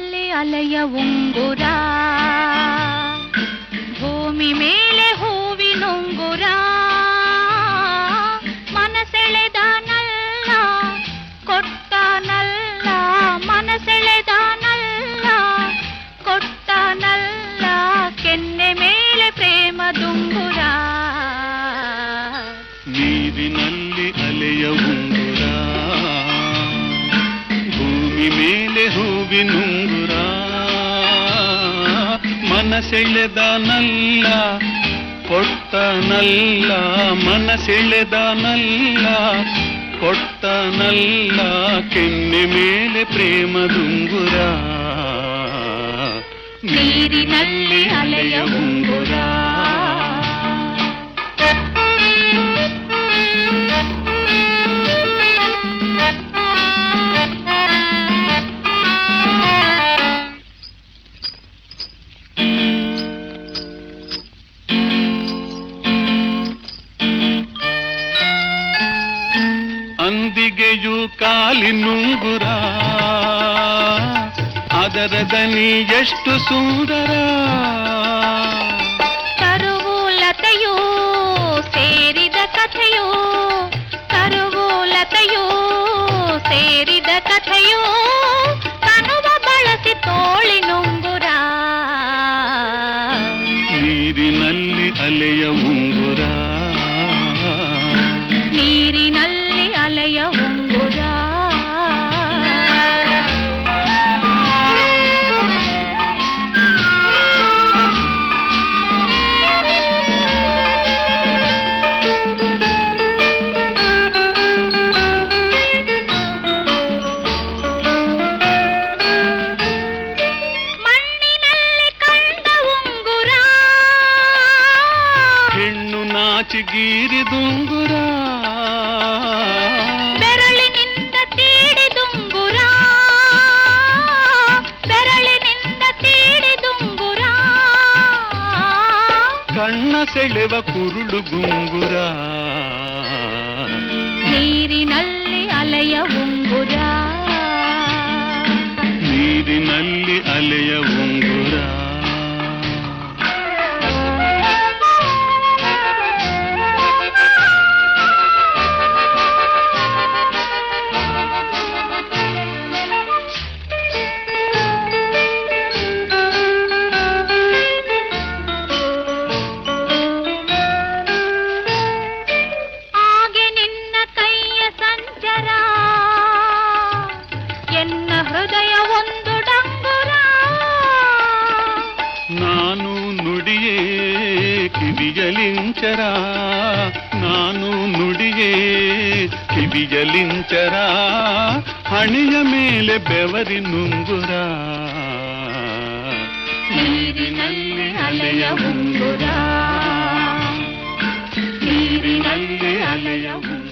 ನೀರಿನಲ್ಲಿ ಅಲೆಯ ಉಂಗುರ, ಭೂಮಿ ಮೇಲೆ ಹೂವಿನುಂಗುರ, ಮನಸೆಳೆದಾನಲ್ಲ ಕೊಟ್ಟಾನಲ್ಲ, ಮನಸೆಳೆದಾನಲ್ಲ ಕೊಟ್ಟಾನಲ್ಲ, ಕೆನ್ನೆ ಮೇಲೆ ಪ್ರೇಮದುಂಗುರ. ನೀರಿನಲ್ಲಿ ಅಲೆಯ ಉಂಗುರ, ಭೂಮಿ ಮೇಲೆ ಹೂವಿನುಂಗುರ, ಮನಸೆಳೆದಾನಲ್ಲ ಕೊಟ್ಟನಲ್ಲ, ಮನಸೆಳೆದಾನಲ್ಲ ಕೊಟ್ಟನಲ್ಲ, ಕೆನ್ನೆ ಮೇಲೆ ಪ್ರೇಮದುಂಗುರ. ನೀರಿನಲ್ಲಿ ಅಲೆಯ ಉಂಗುರ. ಅಂದಿಗೆಯು ಕಾಲಿನುಂಗುರ, ಅದರ ದನಿ ಎಷ್ಟು ಸುಂದರ, ಕರುವು ಲತೆಯೂ ಸೇರಿದ ಕಥೆಯೋ, ಕರುವು ಲತೆಯೂ ಸೇರಿದ ಕಥೆಯೋ, ಕನುವ ಬಳಸಿ ತೋಳಿನುಂಗುರ. ನೀರಿನಲ್ಲಿ ಅಲೆಯ ಉಂಗುರ, ನೀರಿನಲ್ಲಿ ಅಲೆಯ ಉಂಗುರ. ಮಣ್ಣಿನಲ್ಲಿ ಕಂಡ ಉಂಗುರ, ಹೆಣ್ಣು ನಾಚಿಗೀರಿದುಂಗುರ, ಬೆರಳಿನಿಂದ ತೀಡಿದುಂಗುರ, ಬೆರಳಿನಿಂದ ತೀಡಿದುಂಗುರ, ಕಣ್ಣ ಸೆಳೆವ ಕುರುಳು ಗುಂಗುರ. ನೀರಿನಲ್ಲಿ ಅಲೆಯ ಉಂಗುರ, ನೀರಿನಲ್ಲಿ ಅಲೆಯ ಉಂಗುರ. ಆಗೆ ನಿನ್ನ ಕೈಯ ಸಂಚರ, ಎನ್ನ ಹೃದಯ ಒಂದು ಡಂಗುರ. ನಾನು ನುಡಿಯೇ ಕಿವಿಯಲಿಂಚರ, ನಾನು ನುಡಿಯೇ ಕಿವಿಯಲಿಂಚರ, ಹಣೆಯ ಮೇಲೆ ಬೆವರಿನುಂಗುರ. ನೀರಿನಲ್ಲಿ ಅಲೆಯ ಉಂಗುರ, ನೀರಿನಲ್ಲಿ ಅಲೆಯ ಉಂಗುರ.